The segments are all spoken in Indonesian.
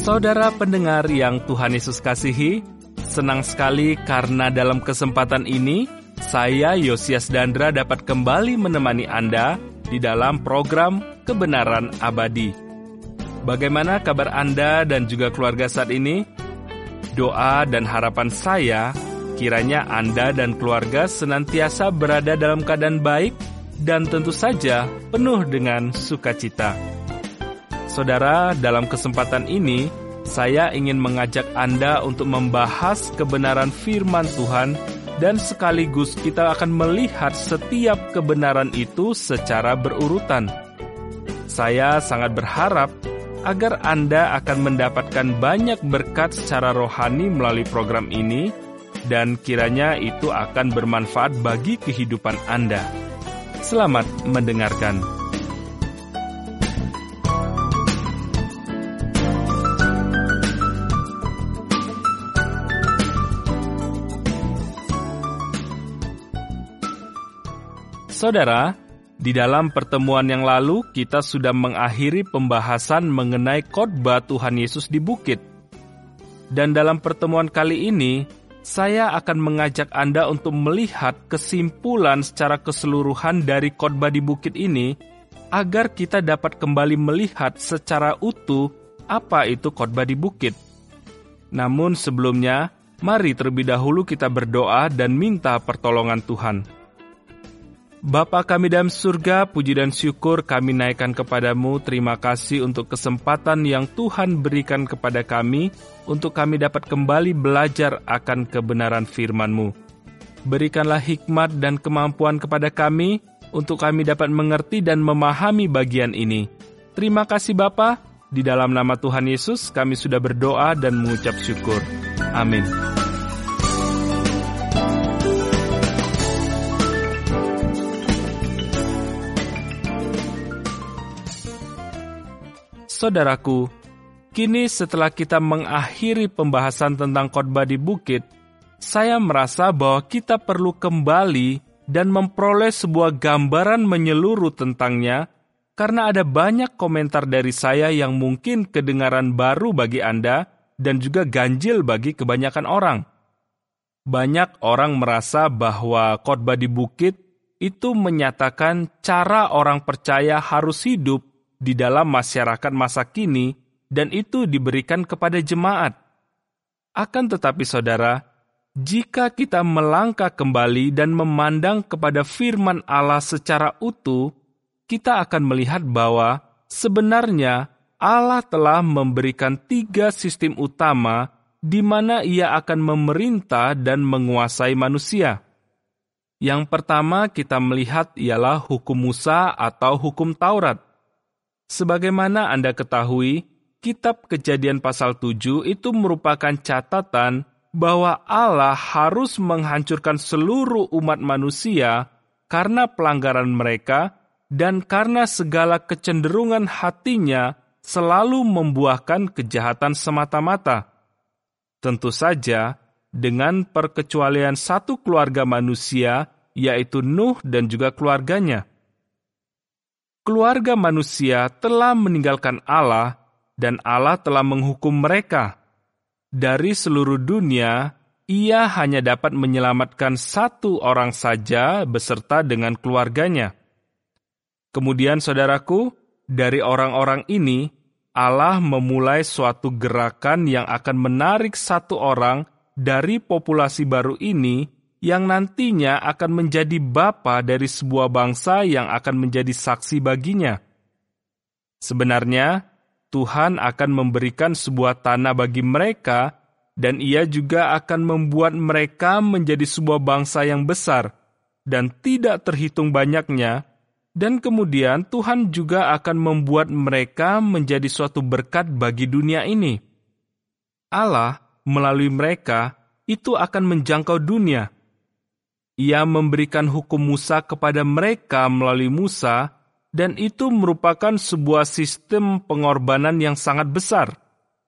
Saudara pendengar yang Tuhan Yesus kasihi, senang sekali karena dalam kesempatan ini, saya Yosias Dandra dapat kembali menemani Anda di dalam program Kebenaran Abadi. Bagaimana kabar Anda dan juga keluarga saat ini? Doa dan harapan saya, kiranya Anda dan keluarga senantiasa berada dalam keadaan baik dan tentu saja penuh dengan sukacita. Saudara, dalam kesempatan ini, saya ingin mengajak Anda untuk membahas kebenaran firman Tuhan dan sekaligus kita akan melihat setiap kebenaran itu secara berurutan. Saya sangat berharap agar Anda akan mendapatkan banyak berkat secara rohani melalui program ini dan kiranya itu akan bermanfaat bagi kehidupan Anda. Selamat mendengarkan. Saudara, di dalam pertemuan yang lalu kita sudah mengakhiri pembahasan mengenai khotbah Tuhan Yesus di bukit. Dan dalam pertemuan kali ini, saya akan mengajak Anda untuk melihat kesimpulan secara keseluruhan dari khotbah di bukit ini, agar kita dapat kembali melihat secara utuh apa itu khotbah di bukit. Namun sebelumnya, mari terlebih dahulu kita berdoa dan minta pertolongan Tuhan. Bapa kami dalam surga, puji dan syukur kami naikkan kepadamu. Terima kasih untuk kesempatan yang Tuhan berikan kepada kami, untuk kami dapat kembali belajar akan kebenaran firman-Mu. Berikanlah hikmat dan kemampuan kepada kami, untuk kami dapat mengerti dan memahami bagian ini. Terima kasih Bapa, di dalam nama Tuhan Yesus kami sudah berdoa dan mengucap syukur. Amin. Saudaraku, kini setelah kita mengakhiri pembahasan tentang khotbah di bukit, saya merasa bahwa kita perlu kembali dan memperoleh sebuah gambaran menyeluruh tentangnya, karena ada banyak komentar dari saya yang mungkin kedengaran baru bagi Anda dan juga ganjil bagi kebanyakan orang. Banyak orang merasa bahwa khotbah di bukit itu menyatakan cara orang percaya harus hidup di dalam masyarakat masa kini, dan itu diberikan kepada jemaat. Akan tetapi saudara, jika kita melangkah kembali dan memandang kepada firman Allah secara utuh, kita akan melihat bahwa sebenarnya Allah telah memberikan 3 sistem utama di mana Ia akan memerintah dan menguasai manusia. Yang pertama kita melihat ialah hukum Musa atau hukum Taurat. Sebagaimana Anda ketahui, kitab Kejadian pasal 7 itu merupakan catatan bahwa Allah harus menghancurkan seluruh umat manusia karena pelanggaran mereka dan karena segala kecenderungan hatinya selalu membuahkan kejahatan semata-mata. Tentu saja, dengan perkecualian satu keluarga manusia, yaitu Nuh dan juga keluarganya. Keluarga manusia telah meninggalkan Allah, dan Allah telah menghukum mereka. Dari seluruh dunia, Ia hanya dapat menyelamatkan 1 orang saja beserta dengan keluarganya. Kemudian saudaraku, dari orang-orang ini, Allah memulai suatu gerakan yang akan menarik 1 orang dari populasi baru ini, yang nantinya akan menjadi bapa dari sebuah bangsa yang akan menjadi saksi baginya. Sebenarnya, Tuhan akan memberikan sebuah tanah bagi mereka, dan Ia juga akan membuat mereka menjadi sebuah bangsa yang besar, dan tidak terhitung banyaknya, dan kemudian Tuhan juga akan membuat mereka menjadi suatu berkat bagi dunia ini. Allah, melalui mereka, itu akan menjangkau dunia. Ia memberikan hukum Musa kepada mereka melalui Musa, dan itu merupakan sebuah sistem pengorbanan yang sangat besar.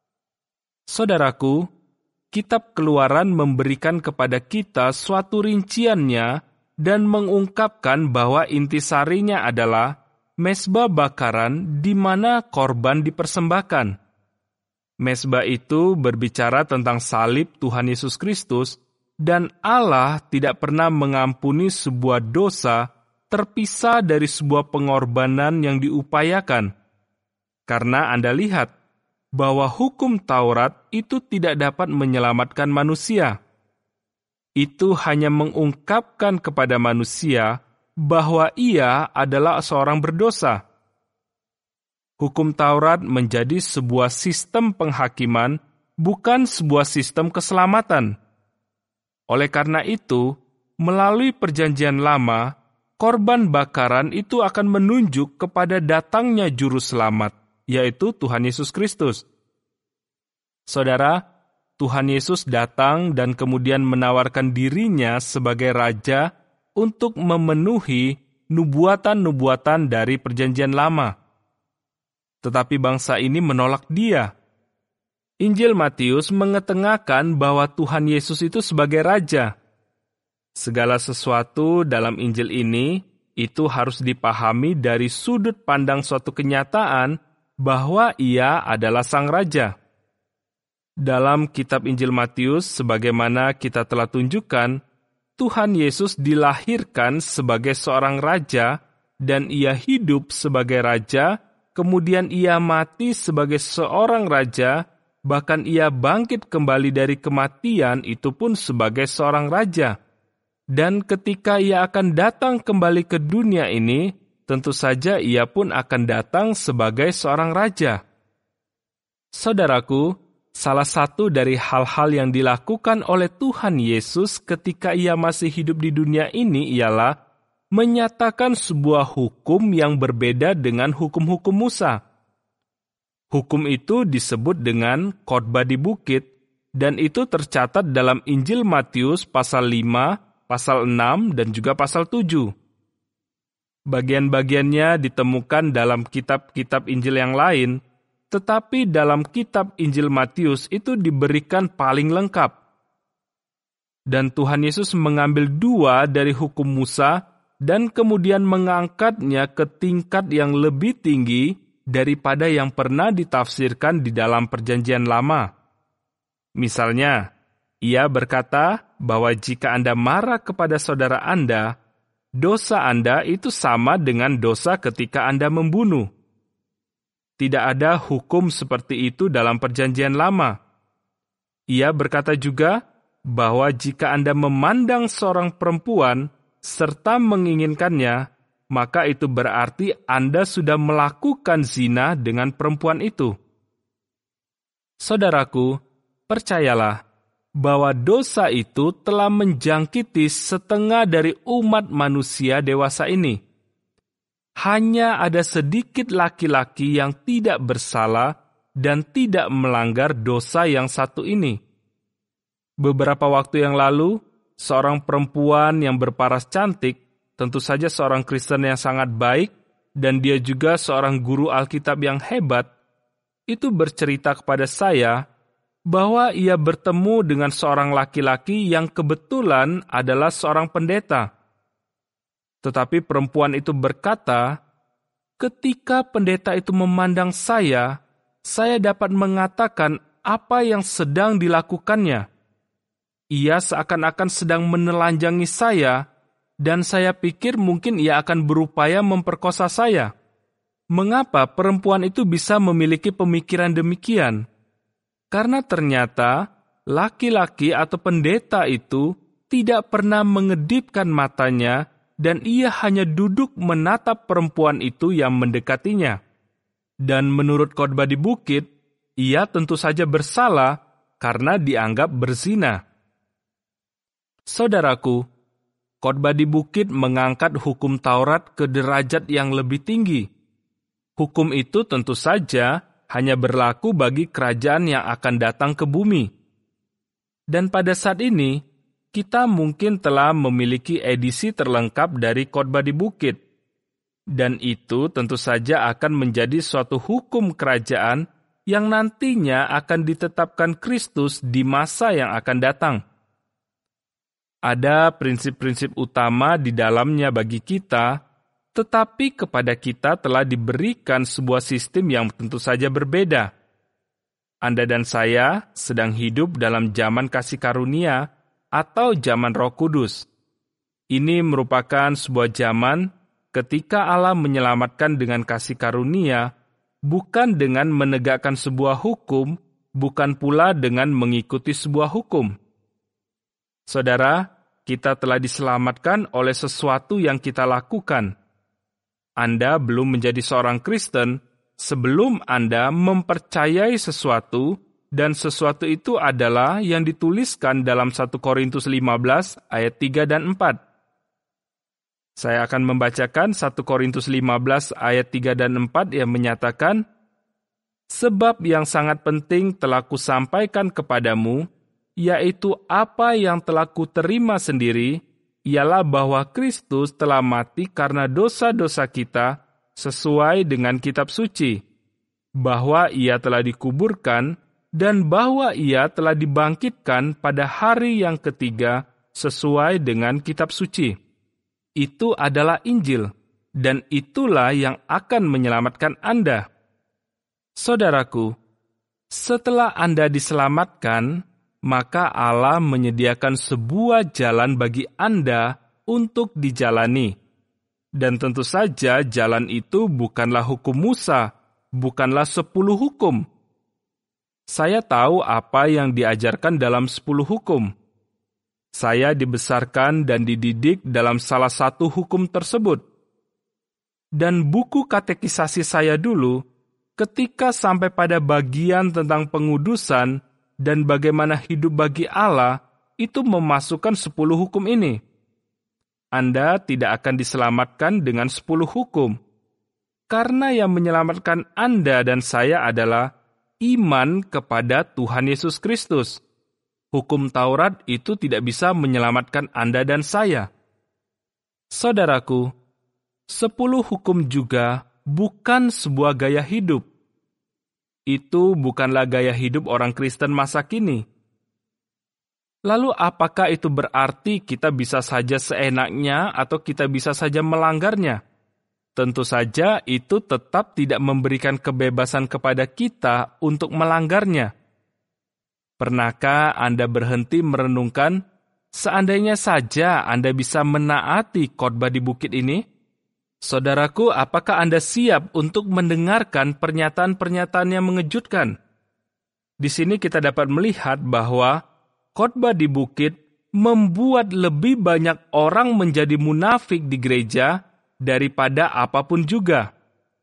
Saudaraku, kitab Keluaran memberikan kepada kita suatu rinciannya dan mengungkapkan bahwa intisarinya adalah mezbah bakaran di mana korban dipersembahkan. Mezbah itu berbicara tentang salib Tuhan Yesus Kristus, dan Allah tidak pernah mengampuni sebuah dosa terpisah dari sebuah pengorbanan yang diupayakan. Karena Anda lihat bahwa hukum Taurat itu tidak dapat menyelamatkan manusia. Itu hanya mengungkapkan kepada manusia bahwa ia adalah seorang berdosa. Hukum Taurat menjadi sebuah sistem penghakiman, bukan sebuah sistem keselamatan. Oleh karena itu, melalui Perjanjian Lama, korban bakaran itu akan menunjuk kepada datangnya Juru Selamat, yaitu Tuhan Yesus Kristus. Saudara, Tuhan Yesus datang dan kemudian menawarkan dirinya sebagai Raja untuk memenuhi nubuatan-nubuatan dari Perjanjian Lama. Tetapi bangsa ini menolak Dia. Injil Matius mengetengahkan bahwa Tuhan Yesus itu sebagai Raja. Segala sesuatu dalam Injil ini itu harus dipahami dari sudut pandang suatu kenyataan bahwa Ia adalah Sang Raja. Dalam kitab Injil Matius, sebagaimana kita telah tunjukkan, Tuhan Yesus dilahirkan sebagai seorang Raja dan Ia hidup sebagai Raja. Kemudian Ia mati sebagai seorang raja, bahkan Ia bangkit kembali dari kematian itu pun sebagai seorang raja. Dan ketika Ia akan datang kembali ke dunia ini, tentu saja Ia pun akan datang sebagai seorang raja. Saudaraku, salah satu dari hal-hal yang dilakukan oleh Tuhan Yesus ketika Ia masih hidup di dunia ini ialah menyatakan sebuah hukum yang berbeda dengan hukum-hukum Musa. Hukum itu disebut dengan khotbah di bukit, dan itu tercatat dalam Injil Matius pasal 5, pasal 6, dan juga pasal 7. Bagian-bagiannya ditemukan dalam kitab-kitab Injil yang lain, tetapi dalam kitab Injil Matius itu diberikan paling lengkap. Dan Tuhan Yesus mengambil 2 dari hukum Musa, dan kemudian mengangkatnya ke tingkat yang lebih tinggi daripada yang pernah ditafsirkan di dalam Perjanjian Lama. Misalnya, Ia berkata bahwa jika Anda marah kepada saudara Anda, dosa Anda itu sama dengan dosa ketika Anda membunuh. Tidak ada hukum seperti itu dalam Perjanjian Lama. Ia berkata juga bahwa jika Anda memandang seorang perempuan serta menginginkannya, maka itu berarti Anda sudah melakukan zina dengan perempuan itu. Saudaraku, percayalah bahwa dosa itu telah menjangkiti setengah dari umat manusia dewasa ini. Hanya ada sedikit laki-laki yang tidak bersalah dan tidak melanggar dosa yang satu ini. Beberapa waktu yang lalu, seorang perempuan yang berparas cantik, tentu saja seorang Kristen yang sangat baik, dan dia juga seorang guru Alkitab yang hebat, itu bercerita kepada saya bahwa ia bertemu dengan seorang laki-laki yang kebetulan adalah seorang pendeta. Tetapi perempuan itu berkata, ketika pendeta itu memandang saya dapat mengatakan apa yang sedang dilakukannya. Ia seakan-akan sedang menelanjangi saya, dan saya pikir mungkin ia akan berupaya memperkosa saya. Mengapa perempuan itu bisa memiliki pemikiran demikian? Karena ternyata laki-laki atau pendeta itu tidak pernah mengedipkan matanya, dan ia hanya duduk menatap perempuan itu yang mendekatinya. Dan menurut khotbah di bukit, ia tentu saja bersalah karena dianggap berzina. Saudaraku, khotbah di bukit mengangkat hukum Taurat ke derajat yang lebih tinggi. Hukum itu tentu saja hanya berlaku bagi kerajaan yang akan datang ke bumi. Dan pada saat ini, kita mungkin telah memiliki edisi terlengkap dari khotbah di bukit. Dan itu tentu saja akan menjadi suatu hukum kerajaan yang nantinya akan ditetapkan Kristus di masa yang akan datang. Ada prinsip-prinsip utama di dalamnya bagi kita, tetapi kepada kita telah diberikan sebuah sistem yang tentu saja berbeda. Anda dan saya sedang hidup dalam zaman kasih karunia atau zaman Roh Kudus. Ini merupakan sebuah zaman ketika Allah menyelamatkan dengan kasih karunia, bukan dengan menegakkan sebuah hukum, bukan pula dengan mengikuti sebuah hukum. Saudara, kita telah diselamatkan oleh sesuatu yang kita lakukan. Anda belum menjadi seorang Kristen sebelum Anda mempercayai sesuatu, dan sesuatu itu adalah yang dituliskan dalam 1 Korintus 15 ayat 3 dan 4. Saya akan membacakan 1 Korintus 15 ayat 3 dan 4 yang menyatakan, "Sebab yang sangat penting telah kusampaikan kepadamu, yaitu apa yang telah kuterima sendiri, ialah bahwa Kristus telah mati karena dosa-dosa kita sesuai dengan kitab suci, bahwa Ia telah dikuburkan, dan bahwa Ia telah dibangkitkan pada hari yang ketiga sesuai dengan kitab suci." Itu adalah Injil, dan itulah yang akan menyelamatkan Anda. Saudaraku, setelah Anda diselamatkan, maka Allah menyediakan sebuah jalan bagi Anda untuk dijalani. Dan tentu saja jalan itu bukanlah hukum Musa, bukanlah 10 hukum. Saya tahu apa yang diajarkan dalam 10 hukum. Saya dibesarkan dan dididik dalam salah satu hukum tersebut. Dan buku katekisasi saya dulu, ketika sampai pada bagian tentang pengudusan dan bagaimana hidup bagi Allah, itu memasukkan 10 hukum ini. Anda tidak akan diselamatkan dengan 10 hukum, karena yang menyelamatkan Anda dan saya adalah iman kepada Tuhan Yesus Kristus. Hukum Taurat itu tidak bisa menyelamatkan Anda dan saya. Saudaraku, 10 hukum juga bukan sebuah gaya hidup. Itu bukanlah gaya hidup orang Kristen masa kini. Lalu apakah itu berarti kita bisa saja seenaknya atau kita bisa saja melanggarnya? Tentu saja itu tetap tidak memberikan kebebasan kepada kita untuk melanggarnya. Pernahkah Anda berhenti merenungkan, seandainya saja Anda bisa menaati khotbah di bukit ini? Saudaraku, apakah Anda siap untuk mendengarkan pernyataan-pernyataan yang mengejutkan? Di sini kita dapat melihat bahwa khotbah di bukit membuat lebih banyak orang menjadi munafik di gereja daripada apapun juga.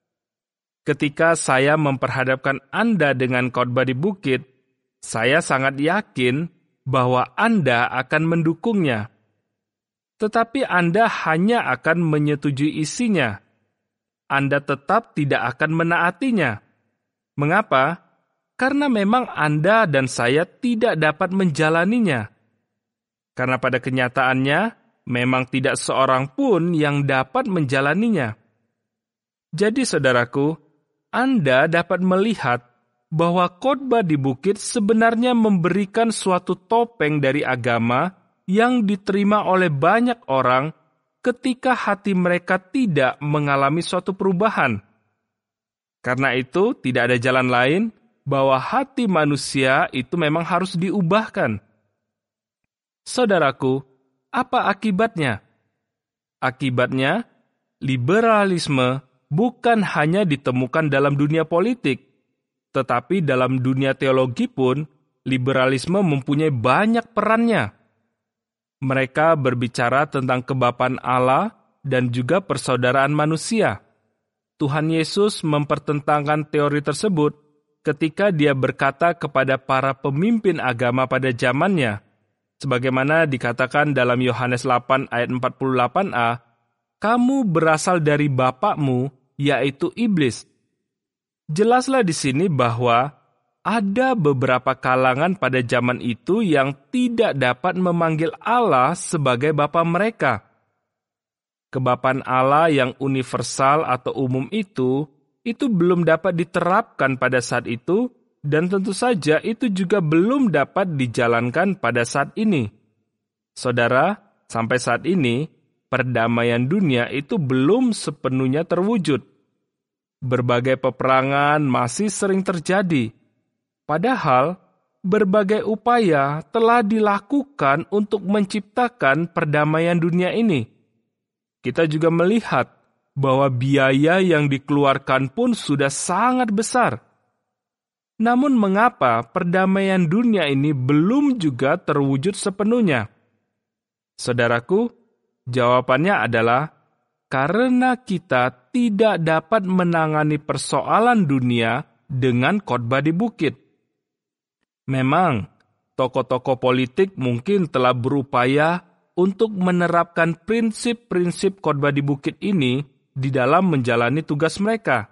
Ketika saya memperhadapkan Anda dengan khotbah di bukit, saya sangat yakin bahwa Anda akan mendukungnya. Tetapi Anda hanya akan menyetujui isinya. Anda tetap tidak akan menaatinya. Mengapa? Karena memang Anda dan saya tidak dapat menjalaninya. Karena pada kenyataannya, memang tidak seorang pun yang dapat menjalaninya. Jadi saudaraku, Anda dapat melihat bahwa khotbah di bukit sebenarnya memberikan suatu topeng dari agama yang diterima oleh banyak orang ketika hati mereka tidak mengalami suatu perubahan. Karena itu, tidak ada jalan lain bahwa hati manusia itu memang harus diubahkan. Saudaraku, apa akibatnya? Akibatnya, liberalisme bukan hanya ditemukan dalam dunia politik, tetapi dalam dunia teologi pun, liberalisme mempunyai banyak perannya. Mereka berbicara tentang kebapaan Allah dan juga persaudaraan manusia. Tuhan Yesus mempertentangkan teori tersebut ketika Dia berkata kepada para pemimpin agama pada zamannya, sebagaimana dikatakan dalam Yohanes 8 ayat 48a, "Kamu berasal dari bapakmu, yaitu iblis." Jelaslah di sini bahwa ada beberapa kalangan pada zaman itu yang tidak dapat memanggil Allah sebagai Bapa mereka. Kebapaan Allah yang universal atau umum itu belum dapat diterapkan pada saat itu, dan tentu saja itu juga belum dapat dijalankan pada saat ini. Saudara, sampai saat ini, perdamaian dunia itu belum sepenuhnya terwujud. Berbagai peperangan masih sering terjadi. Padahal, berbagai upaya telah dilakukan untuk menciptakan perdamaian dunia ini. Kita juga melihat bahwa biaya yang dikeluarkan pun sudah sangat besar. Namun mengapa perdamaian dunia ini belum juga terwujud sepenuhnya? Saudaraku, jawabannya adalah karena kita tidak dapat menangani persoalan dunia dengan khotbah di bukit. Memang, tokoh-tokoh politik mungkin telah berupaya untuk menerapkan prinsip-prinsip khotbah di bukit ini di dalam menjalani tugas mereka.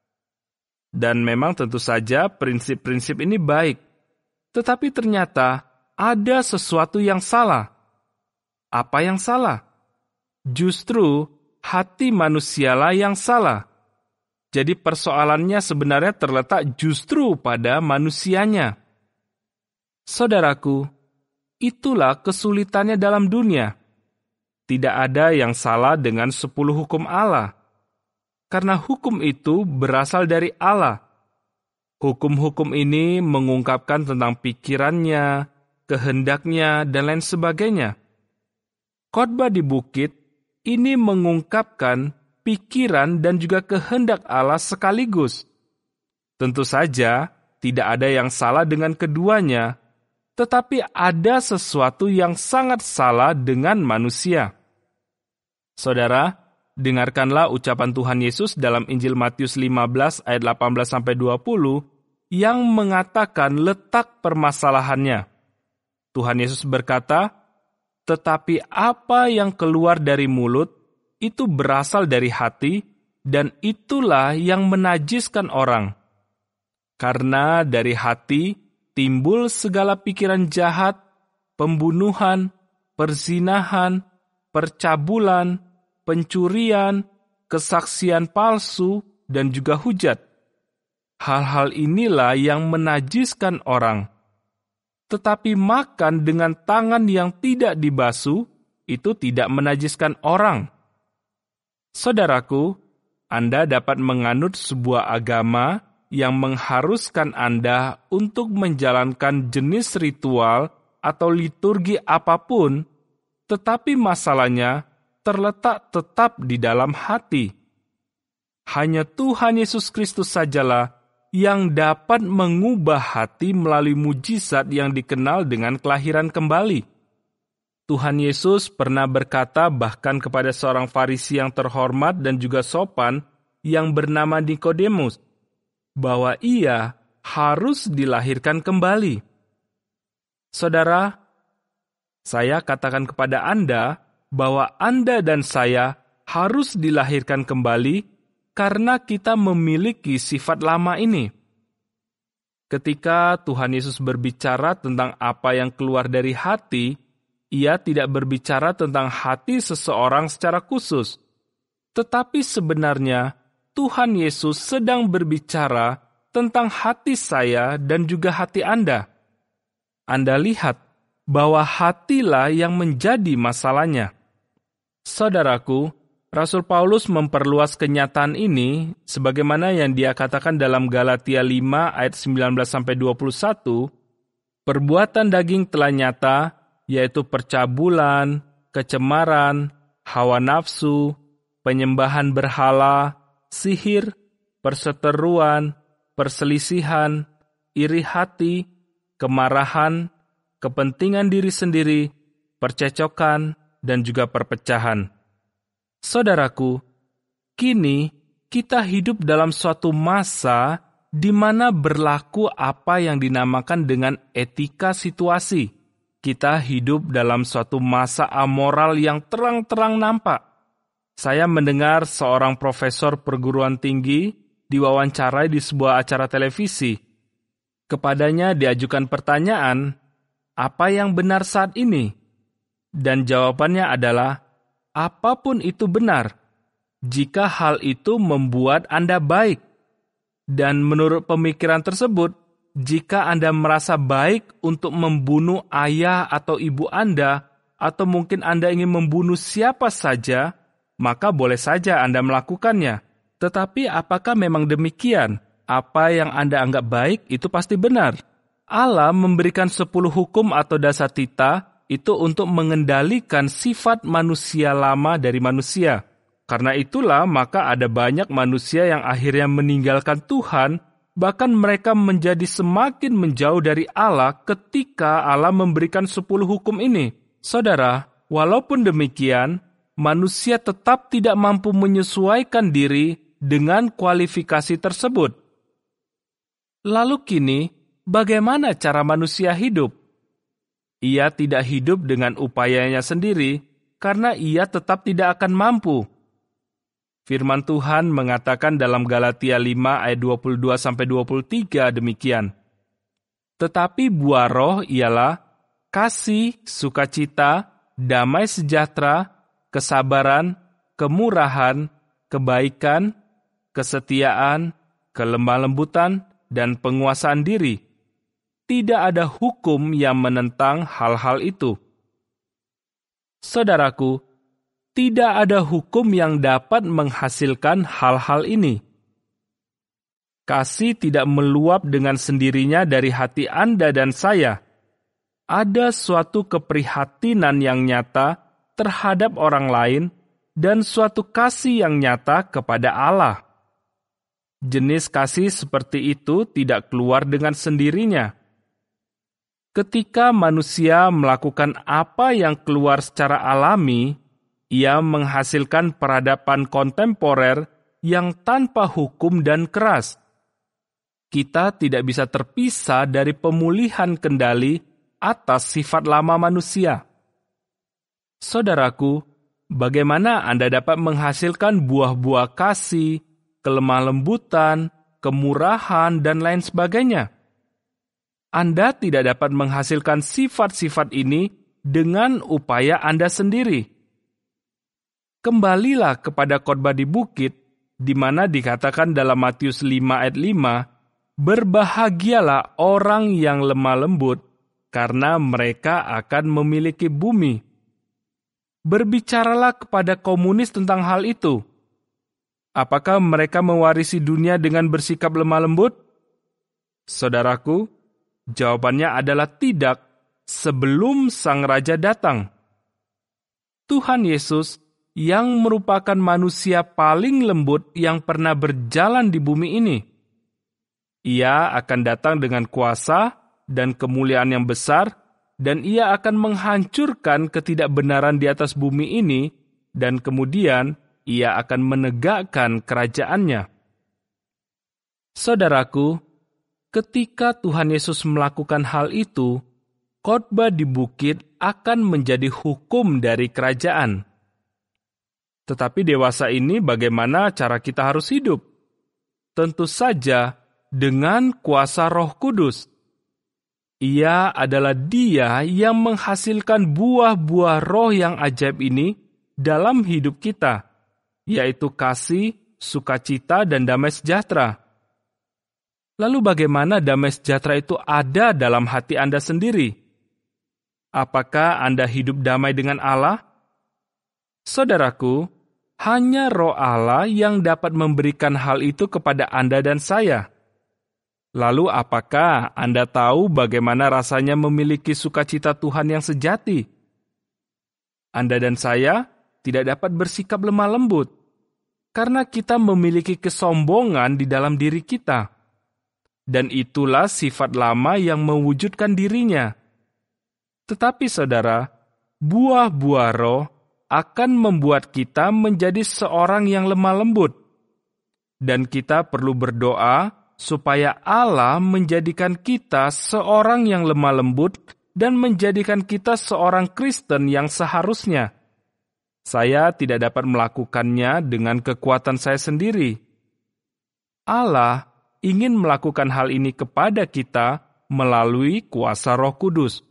Dan memang tentu saja prinsip-prinsip ini baik. Tetapi ternyata ada sesuatu yang salah. Apa yang salah? Justru hati manusialah yang salah. Jadi persoalannya sebenarnya terletak justru pada manusianya. Saudaraku, itulah kesulitannya dalam dunia. Tidak ada yang salah dengan 10 hukum Allah. Karena hukum itu berasal dari Allah. Hukum-hukum ini mengungkapkan tentang pikirannya, kehendaknya, dan lain sebagainya. Khotbah di bukit ini mengungkapkan pikiran dan juga kehendak Allah sekaligus. Tentu saja tidak ada yang salah dengan keduanya, tetapi ada sesuatu yang sangat salah dengan manusia. Saudara, dengarkanlah ucapan Tuhan Yesus dalam Injil Matius 15 ayat 18-20 yang mengatakan letak permasalahannya. Tuhan Yesus berkata, "Tetapi apa yang keluar dari mulut, itu berasal dari hati, dan itulah yang menajiskan orang. Karena dari hati timbul segala pikiran jahat, pembunuhan, perzinahan, percabulan, pencurian, kesaksian palsu, dan juga hujat. Hal-hal inilah yang menajiskan orang. Tetapi makan dengan tangan yang tidak dibasuh, itu tidak menajiskan orang." Saudaraku, Anda dapat menganut sebuah agama yang mengharuskan Anda untuk menjalankan jenis ritual atau liturgi apapun, tetapi masalahnya terletak tetap di dalam hati. Hanya Tuhan Yesus Kristus sajalah yang dapat mengubah hati melalui mujizat yang dikenal dengan kelahiran kembali. Tuhan Yesus pernah berkata bahkan kepada seorang Farisi yang terhormat dan juga sopan yang bernama Nikodemus, bahwa ia harus dilahirkan kembali. Saudara, saya katakan kepada Anda bahwa Anda dan saya harus dilahirkan kembali karena kita memiliki sifat lama ini. Ketika Tuhan Yesus berbicara tentang apa yang keluar dari hati, Ia tidak berbicara tentang hati seseorang secara khusus. Tetapi sebenarnya Tuhan Yesus sedang berbicara tentang hati saya dan juga hati Anda. Anda lihat bahwa hatilah yang menjadi masalahnya. Saudaraku, Rasul Paulus memperluas kenyataan ini sebagaimana yang dia katakan dalam Galatia 5 ayat 19-21, perbuatan daging telah nyata, yaitu percabulan, kecemaran, hawa nafsu, penyembahan berhala, sihir, perseteruan, perselisihan, iri hati, kemarahan, kepentingan diri sendiri, percecokan, dan juga perpecahan. Saudaraku, kini kita hidup dalam suatu masa di mana berlaku apa yang dinamakan dengan etika situasi. Kita hidup dalam suatu masa amoral yang terang-terang nampak. Saya mendengar seorang profesor perguruan tinggi diwawancarai di sebuah acara televisi. Kepadanya diajukan pertanyaan, apa yang benar saat ini? Dan jawabannya adalah, apapun itu benar, jika hal itu membuat Anda baik. Dan menurut pemikiran tersebut, jika Anda merasa baik untuk membunuh ayah atau ibu Anda, atau mungkin Anda ingin membunuh siapa saja, maka boleh saja Anda melakukannya. Tetapi apakah memang demikian? Apa yang Anda anggap baik itu pasti benar. Allah memberikan 10 hukum atau dasatita itu untuk mengendalikan sifat manusia lama dari manusia. Karena itulah maka ada banyak manusia yang akhirnya meninggalkan Tuhan, bahkan mereka menjadi semakin menjauh dari Allah ketika Allah memberikan 10 hukum ini. Saudara, walaupun demikian, manusia tetap tidak mampu menyesuaikan diri dengan kualifikasi tersebut. Lalu kini, bagaimana cara manusia hidup? Ia tidak hidup dengan upayanya sendiri, karena ia tetap tidak akan mampu. Firman Tuhan mengatakan dalam Galatia 5 ayat 22-23 demikian. Tetapi buah roh ialah kasih, sukacita, damai sejahtera, kesabaran, kemurahan, kebaikan, kesetiaan, kelemah lembutan, dan penguasaan diri. Tidak ada hukum yang menentang hal-hal itu. Saudaraku, tidak ada hukum yang dapat menghasilkan hal-hal ini. Kasih tidak meluap dengan sendirinya dari hati Anda dan saya. Ada suatu keprihatinan yang nyata terhadap orang lain dan suatu kasih yang nyata kepada Allah. Jenis kasih seperti itu tidak keluar dengan sendirinya. Ketika manusia melakukan apa yang keluar secara alami, ia menghasilkan peradaban kontemporer yang tanpa hukum dan keras. Kita tidak bisa terpisah dari pemulihan kendali atas sifat lama manusia. Saudaraku, bagaimana Anda dapat menghasilkan buah-buah kasih, kelemah lembutan, kemurahan, dan lain sebagainya? Anda tidak dapat menghasilkan sifat-sifat ini dengan upaya Anda sendiri. Kembalilah kepada khotbah di bukit, di mana dikatakan dalam Matius 5 ayat 5, berbahagialah orang yang lemah lembut, karena mereka akan memiliki bumi. Berbicaralah kepada komunis tentang hal itu. Apakah mereka mewarisi dunia dengan bersikap lemah lembut? Saudaraku, jawabannya adalah tidak, sebelum Sang Raja datang. Tuhan Yesus yang merupakan manusia paling lembut yang pernah berjalan di bumi ini. Ia akan datang dengan kuasa dan kemuliaan yang besar, dan ia akan menghancurkan ketidakbenaran di atas bumi ini, dan kemudian ia akan menegakkan kerajaannya. Saudaraku, ketika Tuhan Yesus melakukan hal itu, khotbah di bukit akan menjadi hukum dari kerajaan. Tetapi dewasa ini bagaimana cara kita harus hidup? Tentu saja dengan kuasa Roh Kudus. Ia adalah Dia yang menghasilkan buah-buah roh yang ajaib ini dalam hidup kita, yaitu kasih, sukacita, dan damai sejahtera. Lalu bagaimana damai sejahtera itu ada dalam hati Anda sendiri? Apakah Anda hidup damai dengan Allah? Saudaraku, hanya Roh Allah yang dapat memberikan hal itu kepada Anda dan saya. Lalu apakah Anda tahu bagaimana rasanya memiliki sukacita Tuhan yang sejati? Anda dan saya tidak dapat bersikap lemah lembut, karena kita memiliki kesombongan di dalam diri kita. Dan itulah sifat lama yang mewujudkan dirinya. Tetapi saudara, buah-buah roh akan membuat kita menjadi seorang yang lemah lembut. Dan kita perlu berdoa supaya Allah menjadikan kita seorang yang lemah lembut dan menjadikan kita seorang Kristen yang seharusnya. Saya tidak dapat melakukannya dengan kekuatan saya sendiri. Allah ingin melakukan hal ini kepada kita melalui kuasa Roh Kudus.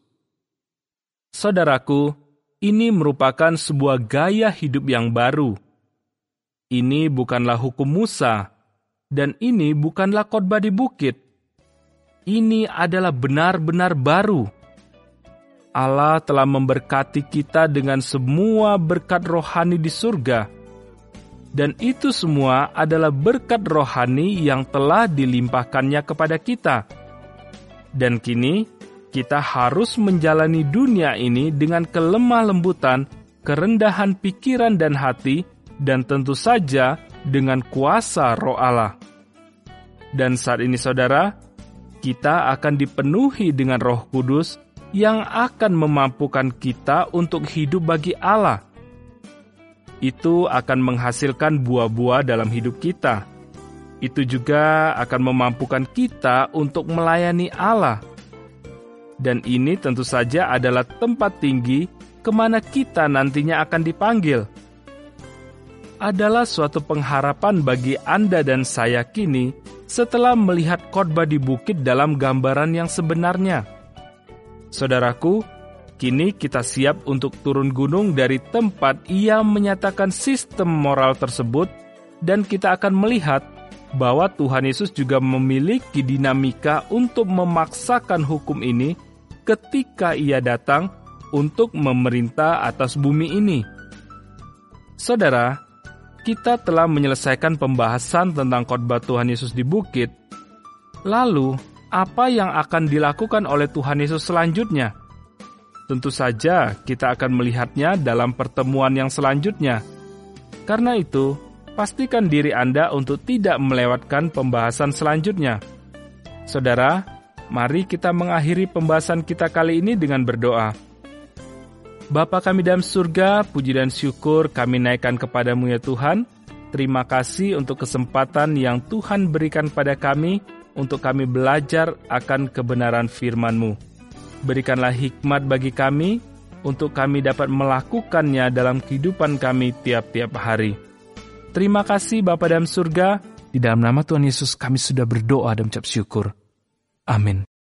Saudaraku, ini merupakan sebuah gaya hidup yang baru. Ini bukanlah hukum Musa, dan ini bukanlah khotbah di bukit. Ini adalah benar-benar baru. Allah telah memberkati kita dengan semua berkat rohani di surga. Dan itu semua adalah berkat rohani yang telah dilimpahkannya kepada kita. Dan kini, kita harus menjalani dunia ini dengan kelemah lembutan, kerendahan pikiran dan hati, dan tentu saja dengan kuasa Roh Allah. Dan saat ini saudara, kita akan dipenuhi dengan Roh Kudus yang akan memampukan kita untuk hidup bagi Allah. Itu akan menghasilkan buah-buah dalam hidup kita. Itu juga akan memampukan kita untuk melayani Allah. Dan ini tentu saja adalah tempat tinggi kemana kita nantinya akan dipanggil. Adalah suatu pengharapan bagi Anda dan saya kini setelah melihat khotbah di bukit dalam gambaran yang sebenarnya. Saudaraku, kini kita siap untuk turun gunung dari tempat Ia menyatakan sistem moral tersebut, dan kita akan melihat bahwa Tuhan Yesus juga memiliki dinamika untuk memaksakan hukum ini ketika Ia datang untuk memerintah atas bumi ini. Saudara, kita telah menyelesaikan pembahasan tentang khotbah Tuhan Yesus di bukit. Lalu, apa yang akan dilakukan oleh Tuhan Yesus selanjutnya? Tentu saja kita akan melihatnya dalam pertemuan yang selanjutnya. Karena itu, pastikan diri Anda untuk tidak melewatkan pembahasan selanjutnya. Saudara, mari kita mengakhiri pembahasan kita kali ini dengan berdoa. Bapa kami dalam surga, puji dan syukur kami naikkan kepadamu ya Tuhan. Terima kasih untuk kesempatan yang Tuhan berikan pada kami untuk kami belajar akan kebenaran firman-Mu. Berikanlah hikmat bagi kami untuk kami dapat melakukannya dalam kehidupan kami tiap-tiap hari. Terima kasih Bapa dalam surga, di dalam nama Tuhan Yesus kami sudah berdoa dan ucap syukur. Amin.